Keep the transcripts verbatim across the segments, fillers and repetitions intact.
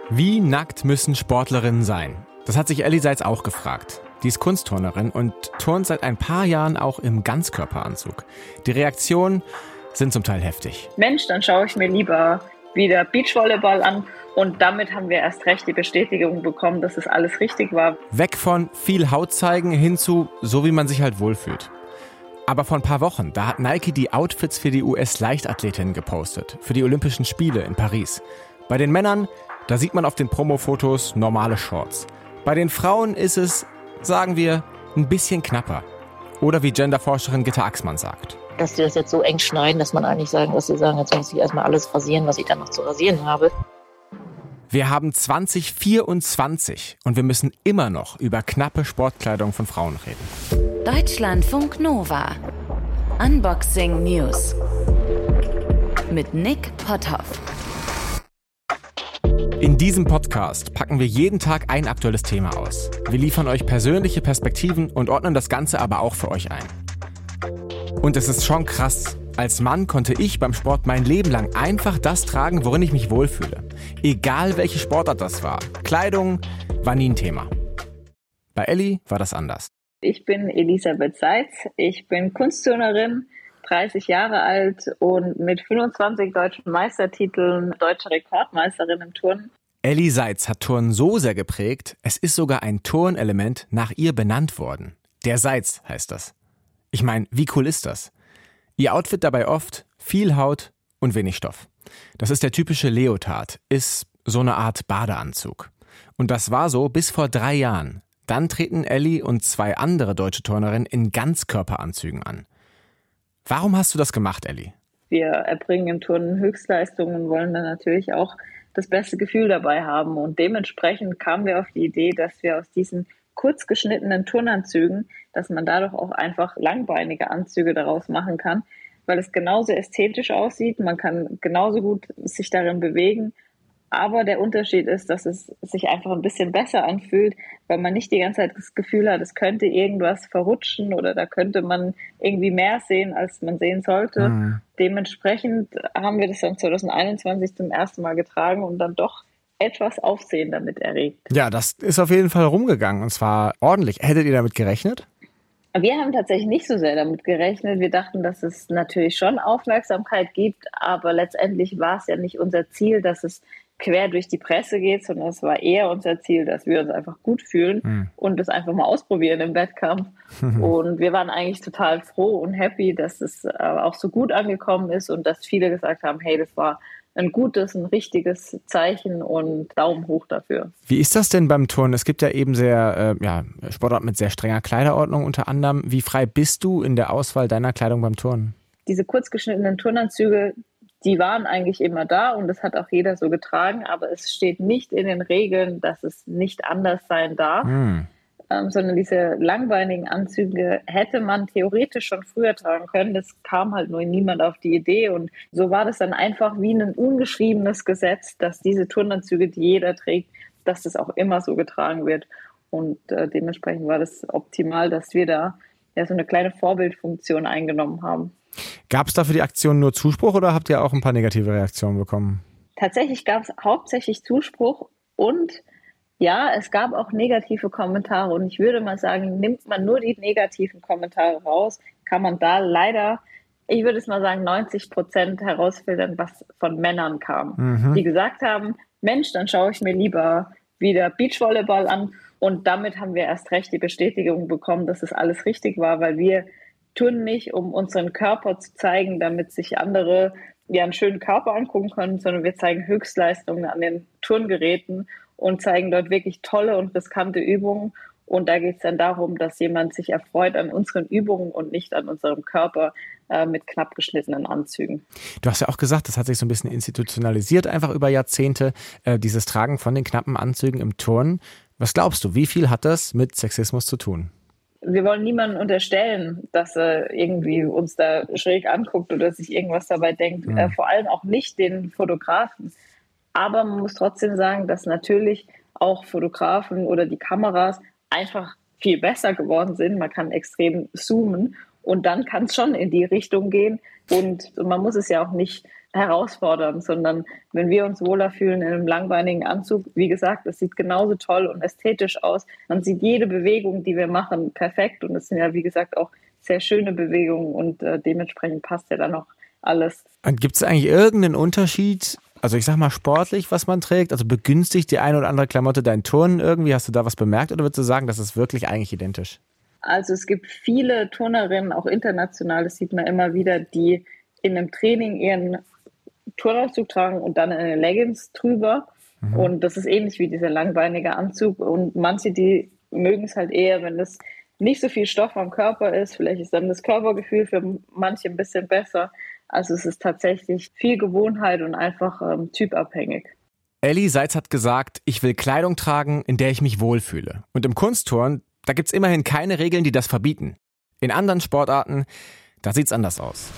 Wie nackt müssen Sportlerinnen sein? Das hat sich Elli Seitz auch gefragt. Die ist Kunstturnerin und turnt seit ein paar Jahren auch im Ganzkörperanzug. Die Reaktionen sind zum Teil heftig. Mensch, dann schaue ich mir lieber wieder Beachvolleyball an. Und damit haben wir erst recht die Bestätigung bekommen, dass es alles richtig war. Weg von viel Haut zeigen hin zu so, wie man sich halt wohlfühlt. Aber vor ein paar Wochen, da hat Nike die Outfits für die U S-Leichtathletinnen gepostet. Für die Olympischen Spiele in Paris. Bei den Männern, da sieht man auf den Promo-Fotos normale Shorts. Bei den Frauen ist es, sagen wir, ein bisschen knapper. Oder wie Genderforscherin Gitta Axmann sagt. Dass die das jetzt so eng schneiden, dass man eigentlich sagen, dass sie sagen, jetzt muss ich erstmal alles rasieren, was ich dann noch zu rasieren habe. Wir haben zwanzig vierundzwanzig und wir müssen immer noch über knappe Sportkleidung von Frauen reden. Deutschlandfunk Nova. Unboxing News. Mit Nick Potthoff. In diesem Podcast packen wir jeden Tag ein aktuelles Thema aus. Wir liefern euch persönliche Perspektiven und ordnen das Ganze aber auch für euch ein. Und es ist schon krass. Als Mann konnte ich beim Sport mein Leben lang einfach das tragen, worin ich mich wohlfühle. Egal welche Sportart das war. Kleidung war nie ein Thema. Bei Elli war das anders. Ich bin Elisabeth Seitz. Ich bin Kunstturnerin, dreißig Jahre alt und mit fünfundzwanzig deutschen Meistertiteln deutsche Rekordmeisterin im Turnen. Elli Seitz hat Turnen so sehr geprägt, es ist sogar ein Turnelement nach ihr benannt worden. Der Seitz heißt das. Ich meine, wie cool ist das? Ihr Outfit dabei oft viel Haut und wenig Stoff. Das ist der typische Leotard, ist so eine Art Badeanzug. Und das war so bis vor drei Jahren. Dann treten Elli und zwei andere deutsche Turnerinnen in Ganzkörperanzügen an. Warum hast du das gemacht, Elli? Wir erbringen im Turnen Höchstleistungen und wollen dann natürlich auch das beste Gefühl dabei haben. Und dementsprechend kamen wir auf die Idee, dass wir aus diesen kurz geschnittenen Turnanzügen, dass man dadurch auch einfach langbeinige Anzüge daraus machen kann, weil es genauso ästhetisch aussieht, man kann genauso gut sich darin bewegen, aber der Unterschied ist, dass es sich einfach ein bisschen besser anfühlt, weil man nicht die ganze Zeit das Gefühl hat, es könnte irgendwas verrutschen oder da könnte man irgendwie mehr sehen, als man sehen sollte. Mhm. Dementsprechend haben wir das dann zwanzig einundzwanzig zum ersten Mal getragen und dann doch etwas Aufsehen damit erregt. Ja, das ist auf jeden Fall rumgegangen und zwar ordentlich. Hättet ihr damit gerechnet? Wir haben tatsächlich nicht so sehr damit gerechnet. Wir dachten, dass es natürlich schon Aufmerksamkeit gibt, aber letztendlich war es ja nicht unser Ziel, dass es quer durch die Presse geht, sondern es war eher unser Ziel, dass wir uns einfach gut fühlen mhm. und das einfach mal ausprobieren im Wettkampf. Und wir waren eigentlich total froh und happy, dass es äh, auch so gut angekommen ist und dass viele gesagt haben, hey, das war ein gutes, ein richtiges Zeichen und Daumen hoch dafür. Wie ist das denn beim Turnen? Es gibt ja eben sehr, äh, ja, Sportart mit sehr strenger Kleiderordnung unter anderem. Wie frei bist du in der Auswahl deiner Kleidung beim Turnen? Diese kurz geschnittenen Turnanzüge, die waren eigentlich immer da und das hat auch jeder so getragen, aber es steht nicht in den Regeln, dass es nicht anders sein darf. Hm. Ähm, sondern diese langbeinigen Anzüge hätte man theoretisch schon früher tragen können. Das kam halt nur niemand auf die Idee. Und so war das dann einfach wie ein ungeschriebenes Gesetz, dass diese Turnanzüge, die jeder trägt, dass das auch immer so getragen wird. Und äh, dementsprechend war das optimal, dass wir da ja so eine kleine Vorbildfunktion eingenommen haben. Gab es da für die Aktion nur Zuspruch oder habt ihr auch ein paar negative Reaktionen bekommen? Tatsächlich gab es hauptsächlich Zuspruch und ja, es gab auch negative Kommentare und ich würde mal sagen, nimmt man nur die negativen Kommentare raus, kann man da leider, ich würde es mal sagen, neunzig Prozent herausfiltern, was von Männern kam. Mhm. Die gesagt haben, Mensch, dann schaue ich mir lieber wieder Beachvolleyball an und damit haben wir erst recht die Bestätigung bekommen, dass es alles richtig war, weil wir turnen nicht, um unseren Körper zu zeigen, damit sich andere ja einen schönen Körper angucken können, sondern wir zeigen Höchstleistungen an den Turngeräten und zeigen dort wirklich tolle und riskante Übungen. Und da geht es dann darum, dass jemand sich erfreut an unseren Übungen und nicht an unserem Körper äh, mit knapp geschnittenen Anzügen. Du hast ja auch gesagt, das hat sich so ein bisschen institutionalisiert, einfach über Jahrzehnte, äh, dieses Tragen von den knappen Anzügen im Turnen. Was glaubst du, wie viel hat das mit Sexismus zu tun? Wir wollen niemandem unterstellen, dass er irgendwie uns da schräg anguckt oder sich irgendwas dabei denkt. Mhm. Äh, vor allem auch nicht den Fotografen. Aber man muss trotzdem sagen, dass natürlich auch Fotografen oder die Kameras einfach viel besser geworden sind. Man kann extrem zoomen und dann kann es schon in die Richtung gehen. Und man muss es ja auch nicht herausfordern, sondern wenn wir uns wohler fühlen in einem langbeinigen Anzug, wie gesagt, es sieht genauso toll und ästhetisch aus. Man sieht jede Bewegung, die wir machen, perfekt und es sind ja, wie gesagt, auch sehr schöne Bewegungen und äh, dementsprechend passt ja dann auch alles. Und gibt es eigentlich irgendeinen Unterschied, also ich sag mal sportlich, was man trägt? Also begünstigt die eine oder andere Klamotte dein Turnen irgendwie? Hast du da was bemerkt oder würdest du sagen, das ist wirklich eigentlich identisch? Also es gibt viele Turnerinnen, auch international, das sieht man immer wieder, die in einem Training ihren Turnanzug tragen und dann eine Leggings drüber. Mhm. Und das ist ähnlich wie dieser langbeinige Anzug. Und manche, die mögen es halt eher, wenn das nicht so viel Stoff am Körper ist. Vielleicht ist dann das Körpergefühl für manche ein bisschen besser. Also es ist tatsächlich viel Gewohnheit und einfach ähm, typabhängig. Elli Seitz hat gesagt, ich will Kleidung tragen, in der ich mich wohlfühle. Und im Kunstturnen, da gibt es immerhin keine Regeln, die das verbieten. In anderen Sportarten, da sieht's anders aus.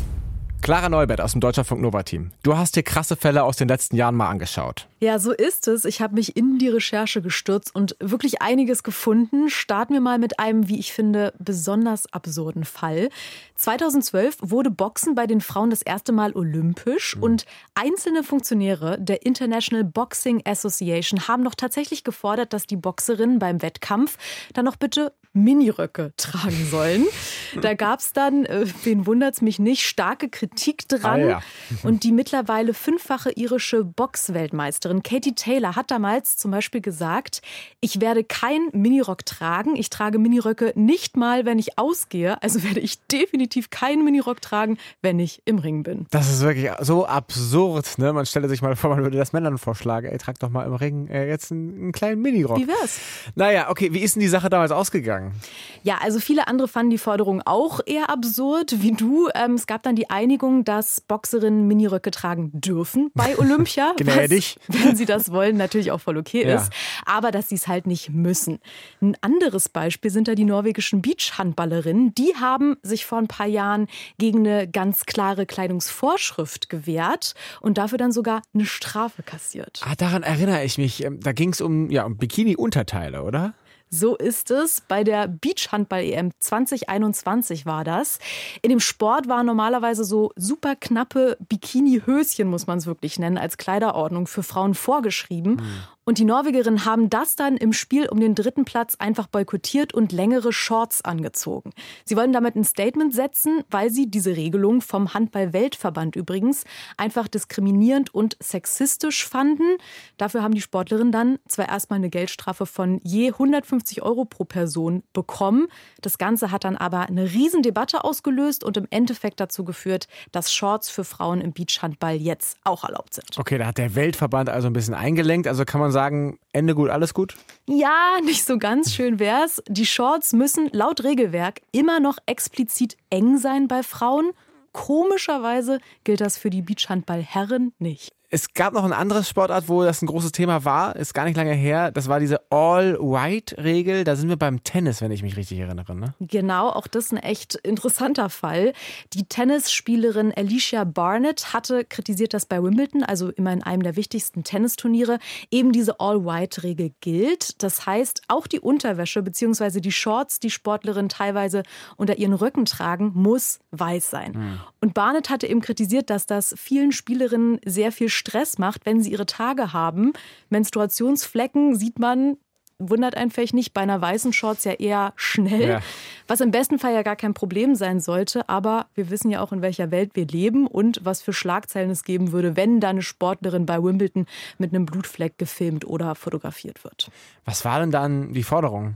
Clara Neubert aus dem Deutschlandfunk Nova-Team. Du hast dir krasse Fälle aus den letzten Jahren mal angeschaut. Ja, so ist es. Ich habe mich in die Recherche gestürzt und wirklich einiges gefunden. Starten wir mal mit einem, wie ich finde, besonders absurden Fall. zweitausendzwölf wurde Boxen bei den Frauen das erste Mal olympisch mhm. und einzelne Funktionäre der International Boxing Association haben doch tatsächlich gefordert, dass die Boxerinnen beim Wettkampf dann noch bitte Miniröcke tragen sollen. Da gab es dann, äh, wen wundert's mich nicht, starke Kritik dran. Ah, ja. Und die mittlerweile fünffache irische Boxweltmeisterin Katie Taylor hat damals zum Beispiel gesagt, ich werde keinen Minirock tragen. Ich trage Miniröcke nicht mal, wenn ich ausgehe. Also werde ich definitiv keinen Minirock tragen, wenn ich im Ring bin. Das ist wirklich so absurd. Ne? Man stelle sich mal vor, man würde das Männern vorschlagen. Ey, trag doch mal im Ring äh, jetzt einen, einen kleinen Minirock. Wie wär's? Naja, okay, wie ist denn die Sache damals ausgegangen? Ja, also viele andere fanden die Forderung auch eher absurd, wie du. Ähm, es gab dann die Einigung, dass Boxerinnen Miniröcke tragen dürfen bei Olympia. Gnädig. Was, wenn sie das wollen, natürlich auch voll okay ja. ist. Aber dass sie es halt nicht müssen. Ein anderes Beispiel sind da die norwegischen Beachhandballerinnen. Die haben sich vor ein paar Jahren gegen eine ganz klare Kleidungsvorschrift gewehrt und dafür dann sogar eine Strafe kassiert. Ah, daran erinnere ich mich. Da ging es um, ja, um Bikini-Unterteile, oder? So ist es. Bei der Beachhandball-E M zwanzig einundzwanzig war das. In dem Sport waren normalerweise so super knappe Bikini-Höschen, muss man es wirklich nennen, als Kleiderordnung für Frauen vorgeschrieben. Mhm. Und die Norwegerinnen haben das dann im Spiel um den dritten Platz einfach boykottiert und längere Shorts angezogen. Sie wollen damit ein Statement setzen, weil sie diese Regelung vom Handball-Weltverband übrigens einfach diskriminierend und sexistisch fanden. Dafür haben die Sportlerinnen dann zwar erstmal eine Geldstrafe von je hundertfünfzig Euro pro Person bekommen. Das Ganze hat dann aber eine Riesendebatte ausgelöst und im Endeffekt dazu geführt, dass Shorts für Frauen im Beachhandball jetzt auch erlaubt sind. Okay, da hat der Weltverband also ein bisschen eingelenkt. Also kann man sagen, Ende gut, alles gut? Ja, nicht so ganz schön wär's. Die Shorts müssen laut Regelwerk immer noch explizit eng sein bei Frauen. Komischerweise gilt das für die Beachhandball-Herren nicht. Es gab noch ein anderes Sportart, wo das ein großes Thema war, ist gar nicht lange her. Das war diese All-White-Regel. Da sind wir beim Tennis, wenn ich mich richtig erinnere. Ne? Genau, auch das ist ein echt interessanter Fall. Die Tennisspielerin Alicia Barnett hatte kritisiert, dass bei Wimbledon, also immer in einem der wichtigsten Tennisturniere, eben diese All-White-Regel gilt. Das heißt, auch die Unterwäsche bzw. die Shorts, die Sportlerinnen teilweise unter ihren Röcken tragen, muss weiß sein. Hm. Und Barnett hatte eben kritisiert, dass das vielen Spielerinnen sehr viel Stress macht, wenn sie ihre Tage haben. Menstruationsflecken sieht man, wundert einen vielleicht nicht, bei einer weißen Shorts ja eher schnell. Ja. Was im besten Fall ja gar kein Problem sein sollte. Aber wir wissen ja auch, in welcher Welt wir leben und was für Schlagzeilen es geben würde, wenn da eine Sportlerin bei Wimbledon mit einem Blutfleck gefilmt oder fotografiert wird. Was war denn dann die Forderung?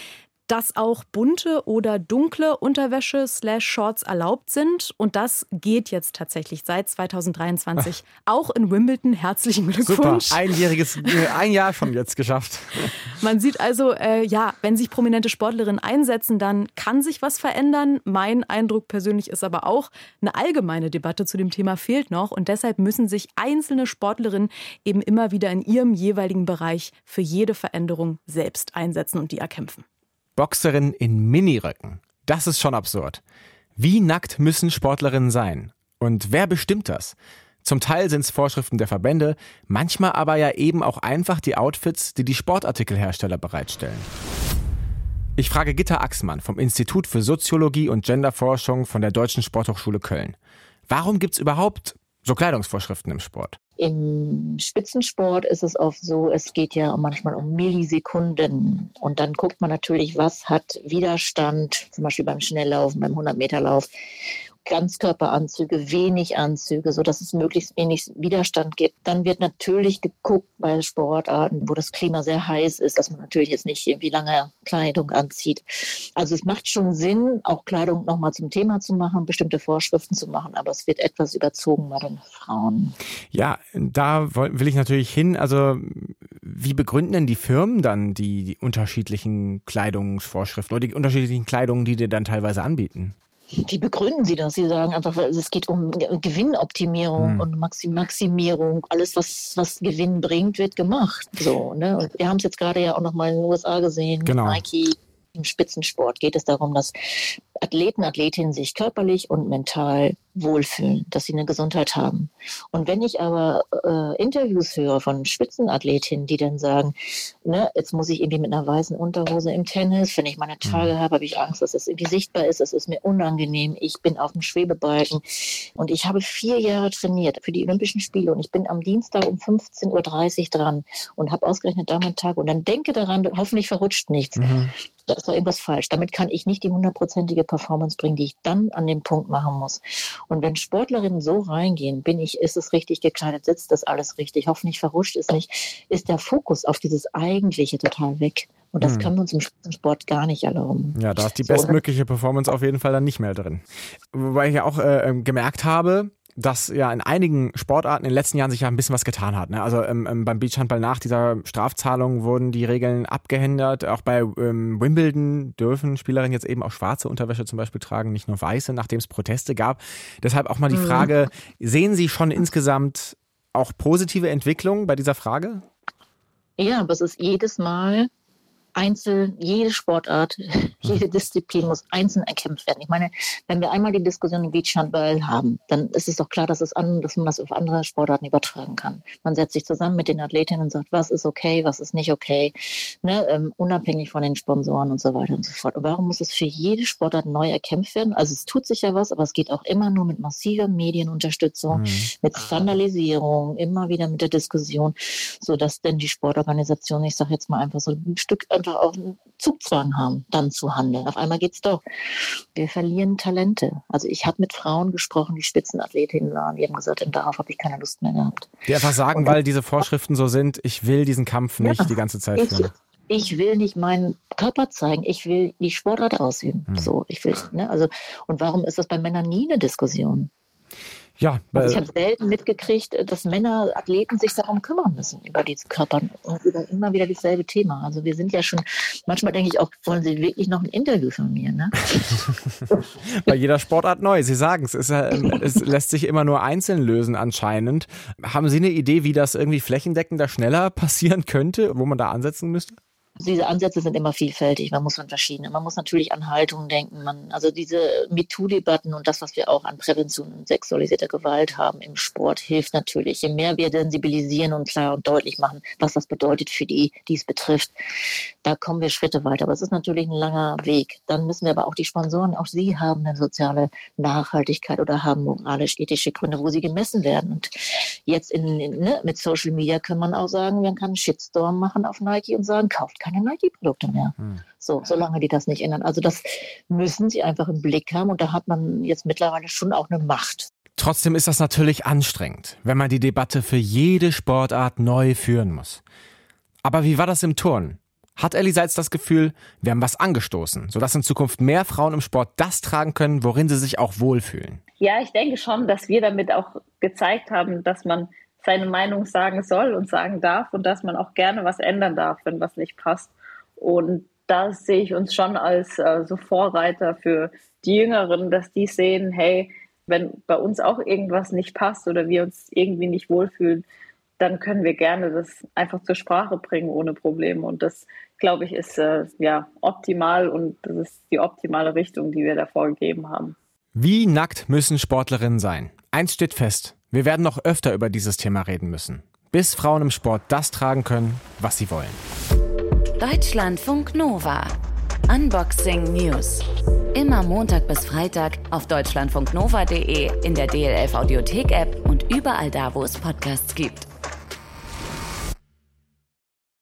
Dass auch bunte oder dunkle Unterwäsche slash Shorts erlaubt sind. Und das geht jetzt tatsächlich seit zweitausenddreiundzwanzig Ach. auch in Wimbledon. Herzlichen Glückwunsch. Super, einjähriges, ein Jahr schon jetzt geschafft. Man sieht also, äh, ja, wenn sich prominente Sportlerinnen einsetzen, dann kann sich was verändern. Mein Eindruck persönlich ist aber auch, eine allgemeine Debatte zu dem Thema fehlt noch. Und deshalb müssen sich einzelne Sportlerinnen eben immer wieder in ihrem jeweiligen Bereich für jede Veränderung selbst einsetzen und die erkämpfen. Boxerinnen in Miniröcken. Das ist schon absurd. Wie nackt müssen Sportlerinnen sein? Und wer bestimmt das? Zum Teil sind es Vorschriften der Verbände, manchmal aber ja eben auch einfach die Outfits, die die Sportartikelhersteller bereitstellen. Ich frage Gitta Axmann vom Institut für Soziologie und Genderforschung von der Deutschen Sporthochschule Köln. Warum gibt es überhaupt so Kleidungsvorschriften im Sport? Im Spitzensport ist es oft so, es geht ja manchmal um Millisekunden. Und dann guckt man natürlich, was hat Widerstand, zum Beispiel beim Schnelllaufen, beim hundert-Meter-Lauf. Ganzkörperanzüge, wenig Anzüge, sodass es möglichst wenig Widerstand gibt. Dann wird natürlich geguckt bei Sportarten, wo das Klima sehr heiß ist, dass man natürlich jetzt nicht irgendwie lange Kleidung anzieht. Also es macht schon Sinn, auch Kleidung nochmal zum Thema zu machen, bestimmte Vorschriften zu machen, aber es wird etwas überzogen bei den Frauen. Ja, da will ich natürlich hin. Also wie begründen denn die Firmen dann die, die unterschiedlichen Kleidungsvorschriften oder die unterschiedlichen Kleidungen, die dir dann teilweise anbieten? Wie begründen Sie das? Sie sagen einfach, es geht um Gewinnoptimierung hm. und Maximierung. Alles, was, was Gewinn bringt, wird gemacht. So, ne? Und wir haben es jetzt gerade ja auch noch mal in den U S A gesehen. Genau. Nike. Im Spitzensport geht es darum, dass Athleten, Athletinnen sich körperlich und mental wohlfühlen, dass sie eine Gesundheit haben. Und wenn ich aber äh, Interviews höre von Spitzenathletinnen, die dann sagen, ne, jetzt muss ich irgendwie mit einer weißen Unterhose im Tennis, wenn ich meine Tage habe, habe ich Angst, dass das irgendwie sichtbar ist, das ist mir unangenehm, ich bin auf dem Schwebebalken und ich habe vier Jahre trainiert für die Olympischen Spiele und ich bin am Dienstag um fünfzehn Uhr dreißig dran und habe ausgerechnet da meinen Tag und dann denke daran, hoffentlich verrutscht nichts. Mhm. Da ist doch irgendwas falsch. Damit kann ich nicht die hundertprozentige Performance bringen, die ich dann an dem Punkt machen muss. Und wenn Sportlerinnen so reingehen, bin ich, ist es richtig gekleidet, sitzt das alles richtig, hoffentlich verrutscht es nicht, ist der Fokus auf dieses Eigentliche total weg. Und das hm. können wir uns im Sport gar nicht erlauben. Ja, da ist die bestmögliche Performance auf jeden Fall dann nicht mehr drin. Wobei ich ja auch äh, gemerkt habe, dass ja in einigen Sportarten in den letzten Jahren sich ja ein bisschen was getan hat. Ne? Also ähm, beim Beachhandball nach dieser Strafzahlung wurden die Regeln abgeändert. Auch bei ähm, Wimbledon dürfen Spielerinnen jetzt eben auch schwarze Unterwäsche zum Beispiel tragen, nicht nur weiße, nachdem es Proteste gab. Deshalb auch mal die Frage, mhm. sehen Sie schon insgesamt auch positive Entwicklungen bei dieser Frage? Ja, aber es ist jedes Mal einzeln, jede Sportart, jede Disziplin muss einzeln erkämpft werden. Ich meine, wenn wir einmal die Diskussion im Beachhandball haben, dann ist es doch klar, dass, es an, dass man das auf andere Sportarten übertragen kann. Man setzt sich zusammen mit den Athletinnen und sagt, was ist okay, was ist nicht okay, ne, ähm, unabhängig von den Sponsoren und so weiter und so fort. Und warum muss es für jede Sportart neu erkämpft werden? Also es tut sich ja was, aber es geht auch immer nur mit massiver Medienunterstützung, mhm. mit Skandalisierung, immer wieder mit der Diskussion, sodass denn die Sportorganisationen, ich sage jetzt mal einfach so ein Stück auch einen Zugzwang haben, dann zu handeln. Auf einmal geht's doch. Wir verlieren Talente. Also ich habe mit Frauen gesprochen, die Spitzenathletinnen waren, die haben gesagt, darauf habe ich keine Lust mehr gehabt. Die einfach sagen, und weil diese Vorschriften so sind, ich will diesen Kampf nicht ja, die ganze Zeit führen. Ich, ich will nicht meinen Körper zeigen, ich will die Sportart ausüben. Hm. So, ich will, ne, also, und warum ist das bei Männern nie eine Diskussion? Ja, also ich habe selten mitgekriegt, dass Männer, Athleten sich darum kümmern müssen, über die Körper und über immer wieder dasselbe Thema. Also wir sind ja schon, manchmal denke ich auch, wollen Sie wirklich noch ein Interview von mir? Ne? Bei jeder Sportart neu, Sie sagen es, es lässt sich immer nur einzeln lösen anscheinend. Haben Sie eine Idee, wie das irgendwie flächendeckender, schneller passieren könnte, wo man da ansetzen müsste? Diese Ansätze sind immer vielfältig, man muss an verschiedene, man muss natürlich an Haltungen denken, man, also diese MeToo-Debatten und das, was wir auch an Prävention und sexualisierter Gewalt haben im Sport, hilft natürlich. Je mehr wir sensibilisieren und klar und deutlich machen, was das bedeutet für die, die es betrifft, da kommen wir Schritte weiter. Aber es ist natürlich ein langer Weg. Dann müssen wir aber auch die Sponsoren, auch sie haben eine soziale Nachhaltigkeit oder haben moralisch-ethische Gründe, wo sie gemessen werden. Und jetzt in, in, ne, mit Social Media kann man auch sagen, man kann einen Shitstorm machen auf Nike und sagen, kauft keine Nike-Produkte mehr. Hm. So, solange die das nicht ändern. Also das müssen sie einfach im Blick haben und da hat man jetzt mittlerweile schon auch eine Macht. Trotzdem ist das natürlich anstrengend, wenn man die Debatte für jede Sportart neu führen muss. Aber wie war das im Turnen? Hat Elli Seitz das Gefühl, wir haben was angestoßen, sodass in Zukunft mehr Frauen im Sport das tragen können, worin sie sich auch wohlfühlen? Ja, ich denke schon, dass wir damit auch gezeigt haben, dass man seine Meinung sagen soll und sagen darf und dass man auch gerne was ändern darf, wenn was nicht passt. Und da sehe ich uns schon als äh, so Vorreiter für die Jüngeren, dass die sehen, hey, wenn bei uns auch irgendwas nicht passt oder wir uns irgendwie nicht wohlfühlen, dann können wir gerne das einfach zur Sprache bringen ohne Probleme. Und das, glaube ich, ist äh, ja optimal und das ist die optimale Richtung, die wir da vorgegeben haben. Wie nackt müssen Sportlerinnen sein? Eins steht fest. Wir werden noch öfter über dieses Thema reden müssen, bis Frauen im Sport das tragen können, was sie wollen. Deutschlandfunk Nova. Unboxing News. Immer Montag bis Freitag auf deutschlandfunknova punkt de, in der D L F Audiothek-App und überall da, wo es Podcasts gibt.